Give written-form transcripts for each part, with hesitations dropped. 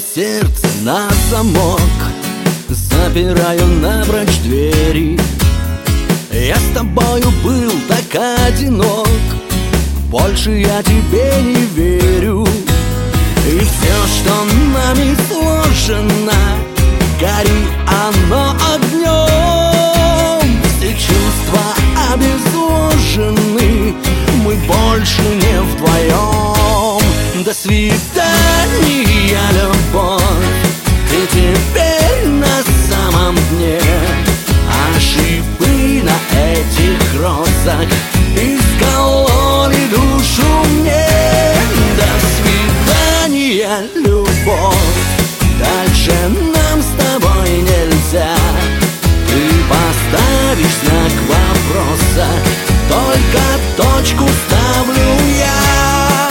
сердце на замок, запираю напрочь двери. Я с тобою был так одинок, больше я тебе не верю. И все, что нами сложено, гори оно огнем. Все чувства обезвожены, мы больше не вдвоем. До свидания, любовь, ты теперь на самом дне. Ошибы на этих розах искололи душу мне. До свидания, любовь, дальше нам с тобой нельзя. Ты поставишь знак вопроса, только точку ставлю я.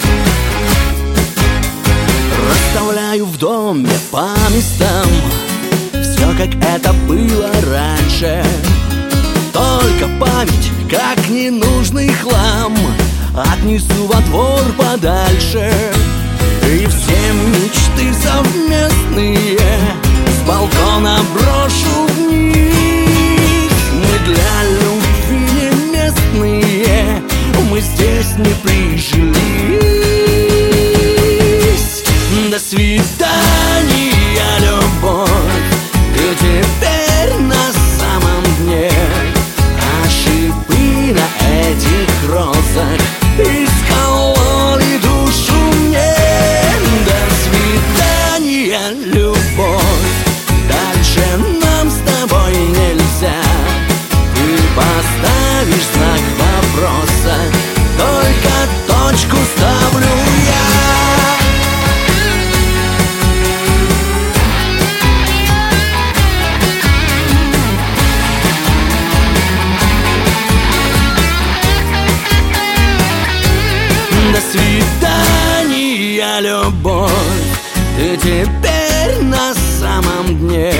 Расставляю в доме по местам все, как это было раньше. Только память, как ненужный хлам, отнесу во двор подальше. И все мечты совместные с балкона брошу вниз. Мы для любви не местные, мы здесь не прижились. До свидания, любовь, ты теперь на самом дне. Ошибы на этих розах искололи душу мне. До свидания, любовь, дальше нам с тобой нельзя. Ты поставишь знак вопроса, только точку ставлю я. До свидания, любовь, ты теперь на самом дне.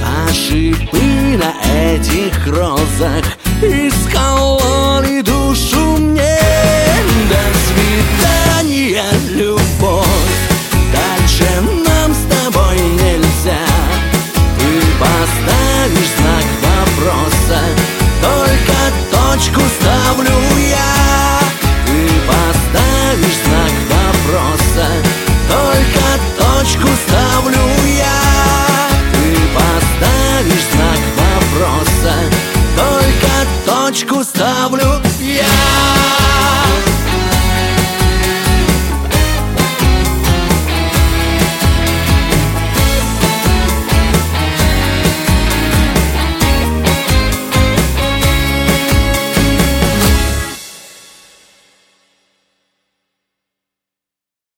Ошибы на этих розах искололи душу